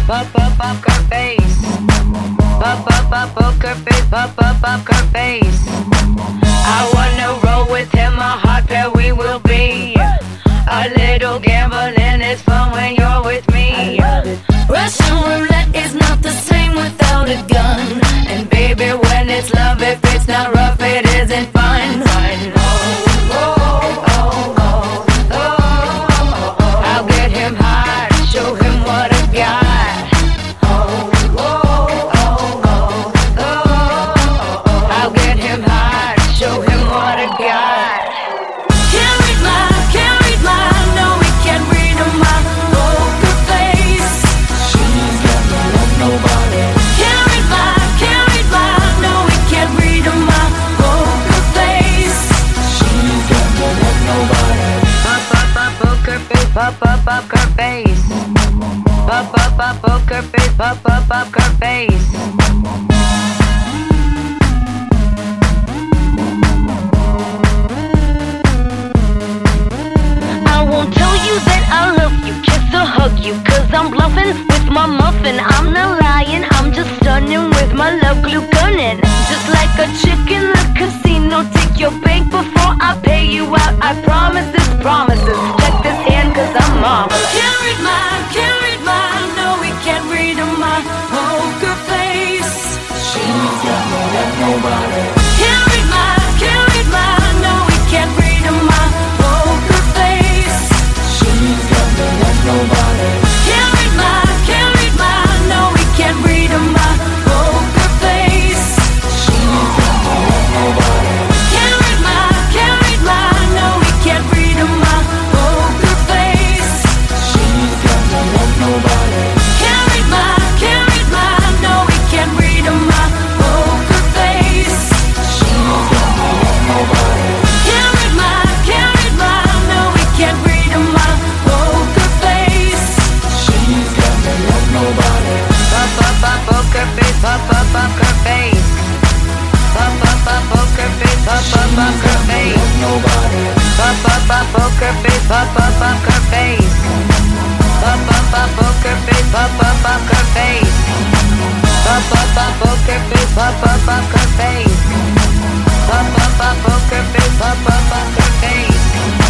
pop up her face. Pop up poker face, pop up her face. I wanna roll with him, a hot pair we will be. A little gambling is fun when you're with me. Russian roulette is not the same without a gun. And baby, when it's love, if it's not rough, it isn't fun. I'll get him hot, show him what I got. I'll get him hot, show him what I got. Can't read my, no, we can't read my poker face. She's got no love, nobody. Can't read my, no, we can't read my poker face. She's got no love, nobody. Pop up poker face, pop up her face. Pop up poker face, pop up her face. I won't tell you that I love you, kiss or hug you, cause I'm bluffing with my muffin. I'm not lying, I'm just stunning with my love glue gunning. Just like a chick in the casino, take your bank before I pay you out. I promise this promises, check this hand cause I'm marvelous. Can't read my, no, we can't read my poker face. She's got no love, nobody. Can't read my, no, we can't read my poker face. She's got no love, nobody. Can't read my, no, we can't read my poker face. She's got no love, nobody. Can't read my, no, we can't read my poker face. She's got no love, nobody. Can't read my, no, we can't read my poker face. She's got no love, nobody. Can't read my, no, we can't read my poker face. She's got no love, nobody. Pop up poker face, pop up her face. Pop up poker face, pop up her face. Nobody. Pop up poker face, pop up her face. Pop up poker face, pop up her face. Pop up poker face, pop up her face. Pop up poker face, pop up her face.